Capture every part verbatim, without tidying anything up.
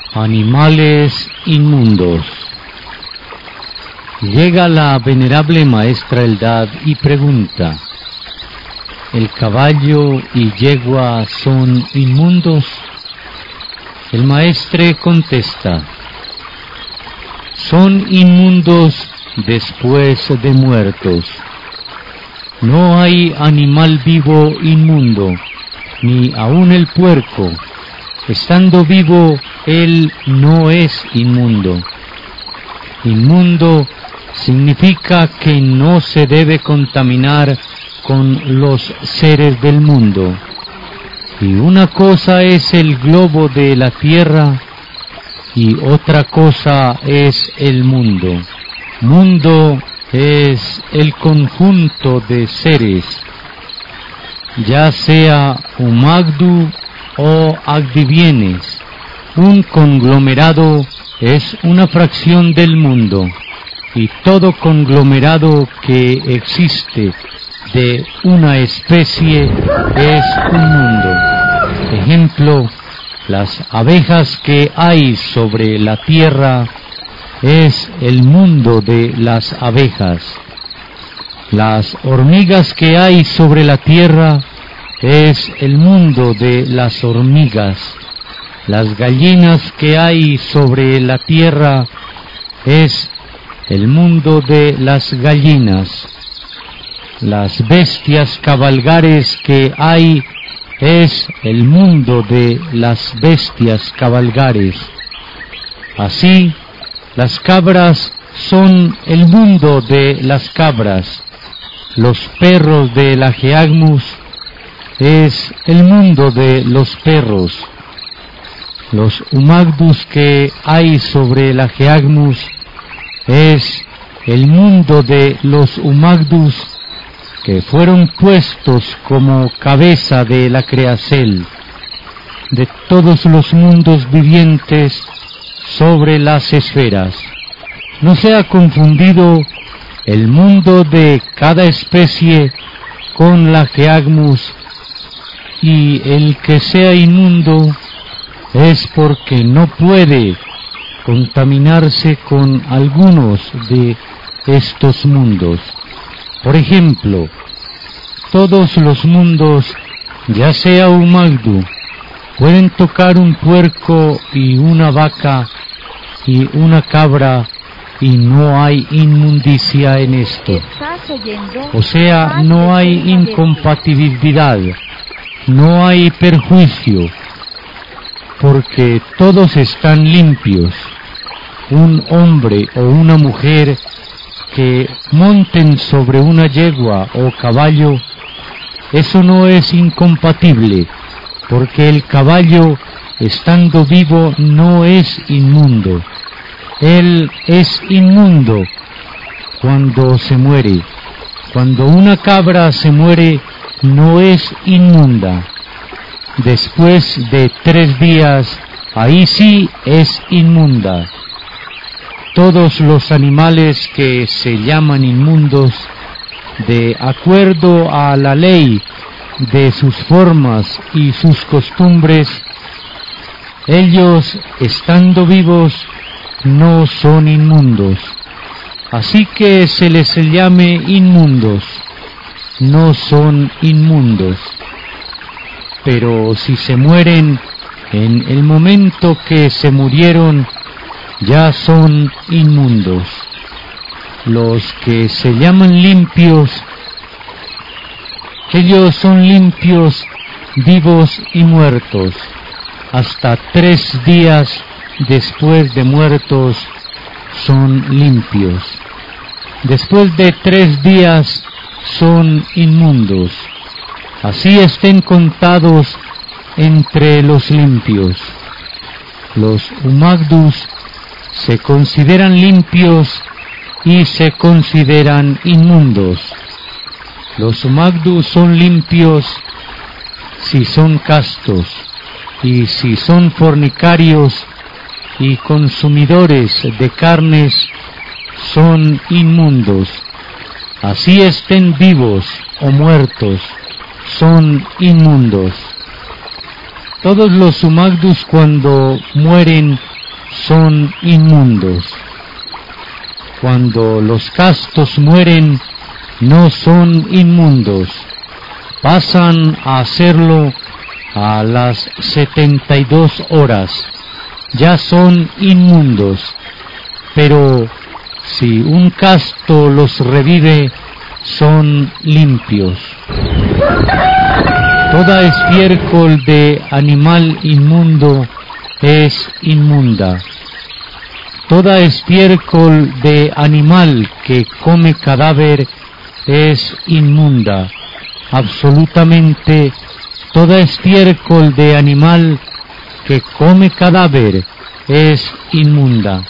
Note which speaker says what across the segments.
Speaker 1: Animales inmundos. Llega la venerable maestra Eldad y pregunta: ¿el caballo y yegua son inmundos? El maestre contesta: son inmundos después de muertos. No hay animal vivo inmundo, ni aun el puerco. Estando vivo, él no es inmundo. Inmundo significa que no se debe contaminar con los seres del mundo. Y una cosa es el globo de la tierra y otra cosa es el mundo. Mundo es el conjunto de seres, ya sea Umagdu o Agdivienes. Un conglomerado es una fracción del mundo, y todo conglomerado que existe de una especie es un mundo. Ejemplo, las abejas que hay sobre la tierra es el mundo de las abejas. Las hormigas que hay sobre la tierra es el mundo de las hormigas. Las gallinas que hay sobre la tierra es el mundo de las gallinas. Las bestias cabalgares que hay es el mundo de las bestias cabalgares. Así, las cabras son el mundo de las cabras. Los perros de la Geagmus es el mundo de los perros. Los Umagdus que hay sobre la Geagmus es el mundo de los Umagdus que fueron puestos como cabeza de la Creacel, de todos los mundos vivientes sobre las esferas. No sea confundido el mundo de cada especie con la Geagmus, y el que sea inmundo es porque no puede contaminarse con algunos de estos mundos. Por ejemplo, todos los mundos, ya sea Umagdu, pueden tocar un puerco y una vaca y una cabra, y no hay inmundicia en esto. O sea, no hay incompatibilidad, no hay perjuicio, porque todos están limpios. Un hombre o una mujer que monten sobre una yegua o caballo, eso no es incompatible, porque el caballo, estando vivo, no es inmundo. Él es inmundo cuando se muere. Cuando una cabra se muere, no es inmunda. Después de tres días, ahí sí es inmunda. Todos los animales que se llaman inmundos, de acuerdo a la ley de sus formas y sus costumbres, ellos, estando vivos, no son inmundos. Así que se les llame inmundos, no son inmundos. Pero si se mueren en el momento que se murieron, ya son inmundos. Los que se llaman limpios, ellos son limpios, vivos y muertos. Hasta tres días después de muertos son limpios. Después de tres días son inmundos. Así estén contados entre los limpios. Los Umagdus se consideran limpios y se consideran inmundos. Los Umagdus son limpios si son castos, y si son fornicarios y consumidores de carnes, son inmundos. Así estén vivos o muertos, son inmundos. Todos los Umagdus, cuando mueren, son inmundos. Cuando los castos mueren, no son inmundos, pasan a serlo a las setenta y dos horas, ya son inmundos. Pero si un casto los revive, son limpios. Toda estiércol de animal inmundo es inmunda. Toda estiércol de animal que come cadáver es inmunda. Absolutamente toda estiércol de animal que come cadáver es inmunda.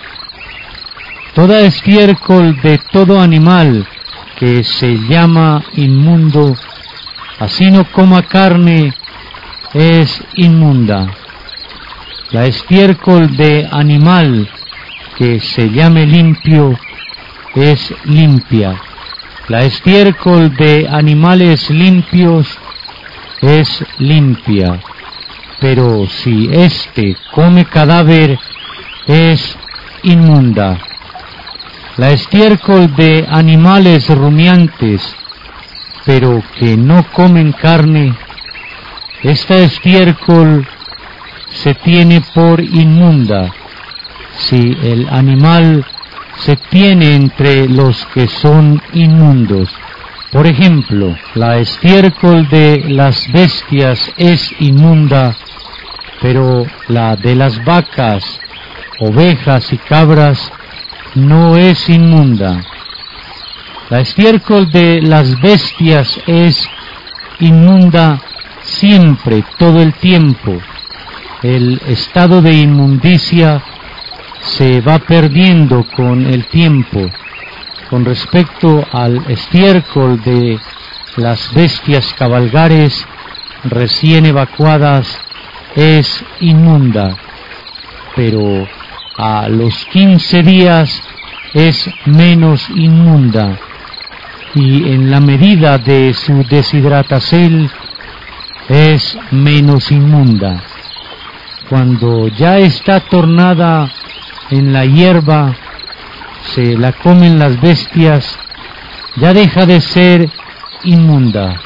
Speaker 1: Toda estiércol de todo animal que se llama inmundo, así no coma carne, es inmunda. La estiércol de animal que se llame limpio es limpia. La estiércol de animales limpios es limpia. Pero si éste come cadáver, es inmunda. La estiércol de animales rumiantes, pero que no comen carne, esta estiércol se tiene por inmunda, si el animal se tiene entre los que son inmundos. Por ejemplo, la estiércol de las bestias es inmunda, pero la de las vacas, ovejas y cabras no es inmunda. La estiércol de las bestias es inmunda siempre, todo el tiempo. El estado de inmundicia se va perdiendo con el tiempo. Con respecto al estiércol de las bestias cabalgares recién evacuadas, es inmunda, pero a los quince días es menos inmunda, y en la medida de su deshidratación es menos inmunda. Cuando ya está tornada en la hierba, se la comen las bestias, ya deja de ser inmunda.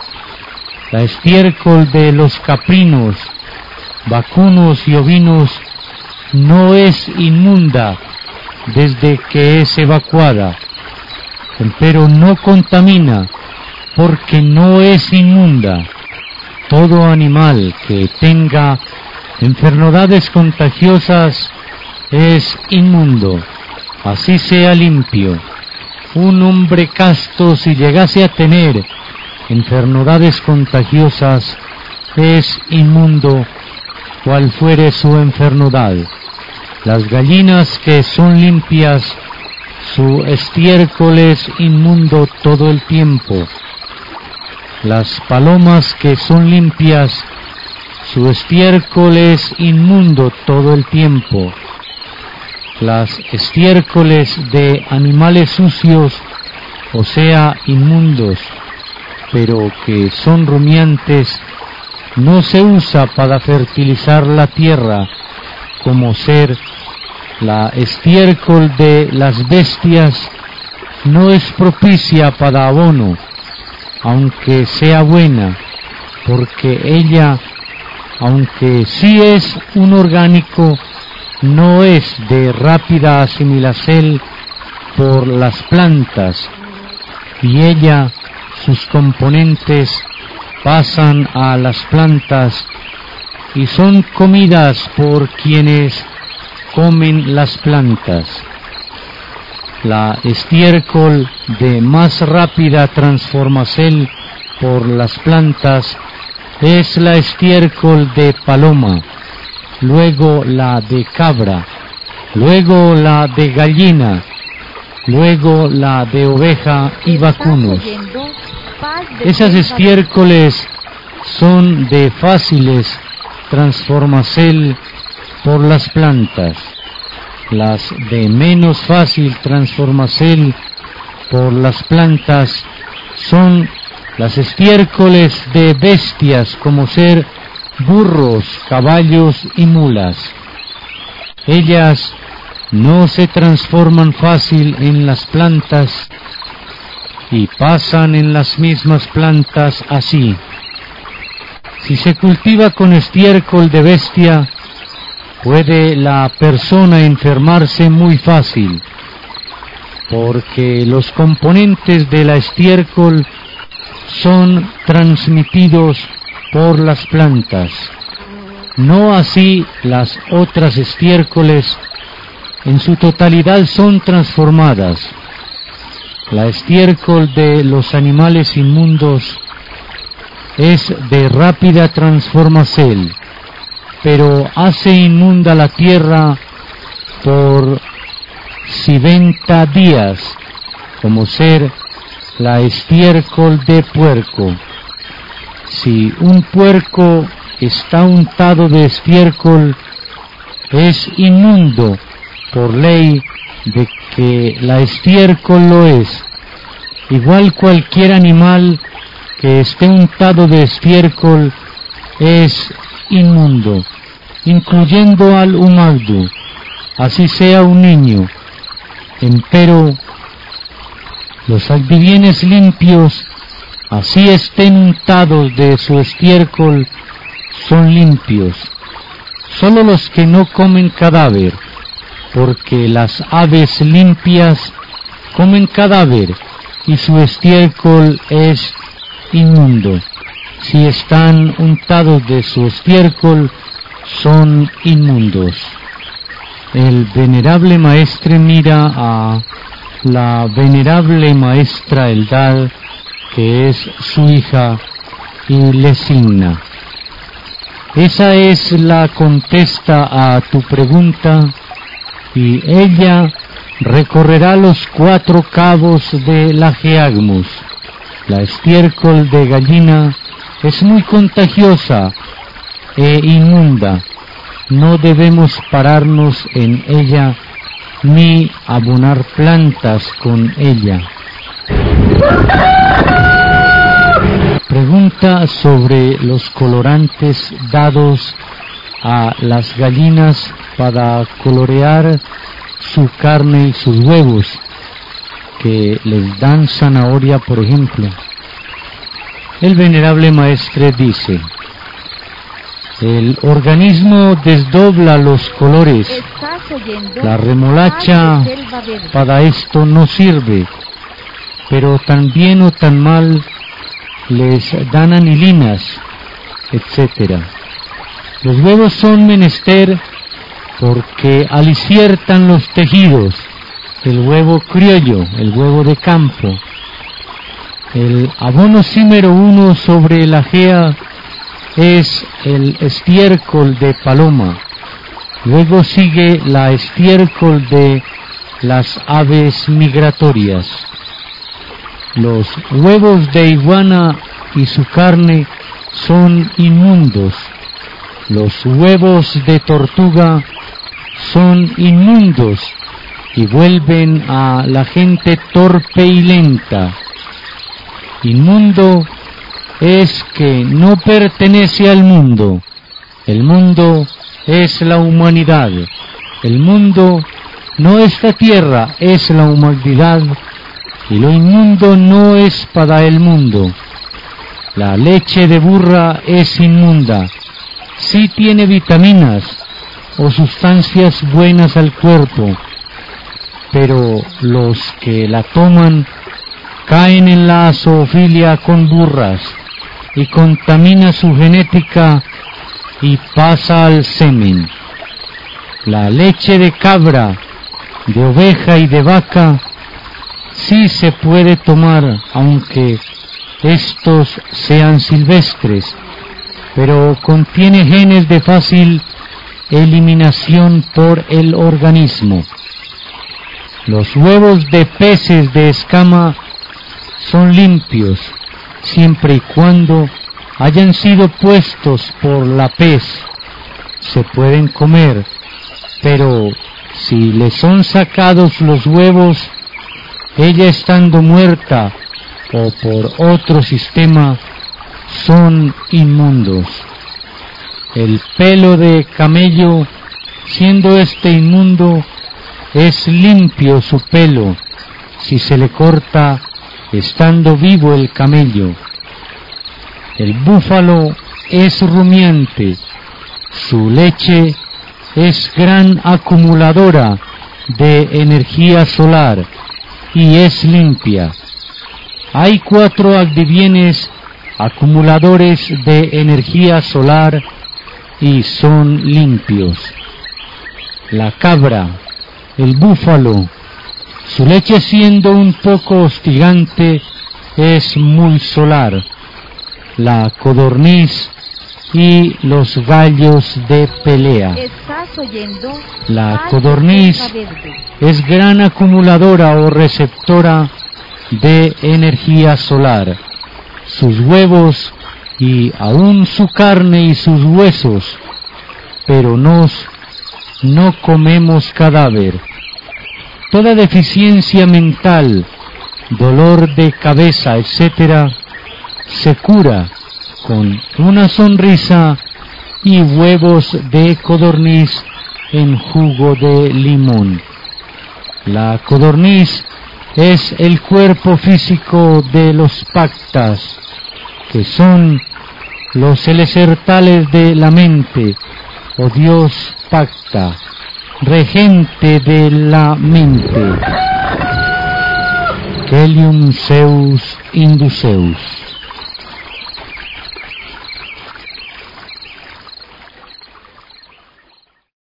Speaker 1: La estiércol de los caprinos, vacunos y ovinos no es inmunda desde que es evacuada, pero no contamina porque no es inmunda. Todo animal que tenga enfermedades contagiosas es inmundo, así sea limpio. Un hombre casto, si llegase a tener enfermedades contagiosas, es inmundo, cual fuere su enfermedad. Las gallinas que son limpias, su estiércol es inmundo todo el tiempo. Las palomas que son limpias, su estiércol es inmundo todo el tiempo. Las estiércoles de animales sucios, o sea, inmundos, pero que son rumiantes, no se usa para fertilizar la tierra, como ser la estiércol de las bestias, no es propicia para abono, aunque sea buena, porque ella, aunque sí es un orgánico, no es de rápida asimilación por las plantas, y ella, sus componentes, pasan a las plantas y son comidas por quienes comen las plantas. La estiércol de más rápida transformación por las plantas es la estiércol de paloma, luego la de cabra, luego la de gallina, luego la de oveja y vacunos. Esas estiércoles son de fáciles transformación por las plantas. Las de menos fácil transformación por las plantas son las estiércoles de bestias como ser burros, caballos y mulas. Ellas no se transforman fácil en las plantas y pasan en las mismas plantas así. Si se cultiva con estiércol de bestia, puede la persona enfermarse muy fácil, porque los componentes de la estiércol son transmitidos por las plantas. No así las otras estiércoles, en su totalidad son transformadas. La estiércol de los animales inmundos es de rápida transformación, pero hace inmunda la tierra por setenta días, como ser la estiércol de puerco. Si un puerco está untado de estiércol, es inmundo por ley de que la estiércol lo es. Igual cualquier animal que esté untado de estiércol es inmundo, incluyendo al humaldu, así sea un niño. Empero los adivienes limpios, así estén untados de su estiércol, son limpios. Solo los que no comen cadáver, porque las aves limpias comen cadáver y su estiércol es inmundo. Si están untados de su estiércol, son inmundos. El venerable maestre mira a la venerable maestra Eldad, que es su hija, y le signa: esa es la contesta a tu pregunta, y ella recorrerá los cuatro cabos de la Geagmus. La estiércol de gallina es muy contagiosa e inmunda. No debemos pararnos en ella ni abonar plantas con ella. Pregunta sobre los colorantes dados a las gallinas para colorear su carne y sus huevos, que les dan zanahoria, por ejemplo. El venerable maestre dice: el organismo desdobla los colores. La remolacha para esto no sirve, pero tan bien o tan mal les dan anilinas, etcétera. Los huevos son menester porque aliciertan los tejidos, el huevo criollo, el huevo de campo. El abono símero uno sobre la gea es el estiércol de paloma. Luego sigue la estiércol de las aves migratorias. Los huevos de iguana y su carne son inmundos. Los huevos de tortuga son inmundos y vuelven a la gente torpe y lenta. Inmundo es que no pertenece al mundo. El mundo es la humanidad. El mundo no es la tierra, es la humanidad. Y lo inmundo no es para el mundo. La leche de burra es inmunda. Sí tiene vitaminas o sustancias buenas al cuerpo, pero los que la toman caen en la zoofilia con burras y contamina su genética y pasa al semen. La leche de cabra, de oveja y de vaca sí se puede tomar, aunque estos sean silvestres, pero contiene genes de fácil eliminación por el organismo. Los huevos de peces de escama son limpios, siempre y cuando hayan sido puestos por la pez. Se pueden comer, pero si le son sacados los huevos, ella estando muerta o por otro sistema, son inmundos. El pelo de camello siendo este inmundo, es limpio su pelo, si se le corta estando vivo el camello. El búfalo es rumiante, su leche es gran acumuladora de energía solar y es limpia. Hay cuatro adivienes acumuladores de energía solar y son limpios: la cabra, el búfalo, su leche siendo un poco hostigante es muy solar, la codorniz y los gallos de pelea.
Speaker 2: ¿Estás oyendo?
Speaker 1: La codorniz es gran acumuladora o receptora de energía solar. Sus huevos y aún su carne y sus huesos, pero nos no comemos cadáver. Toda deficiencia mental, dolor de cabeza, etcétera, se cura con una sonrisa y huevos de codorniz en jugo de limón. La codorniz es el cuerpo físico de los pactas, que son los elesertales de la mente, o Dios pacta, regente de la mente. Celium Zeus Induceus.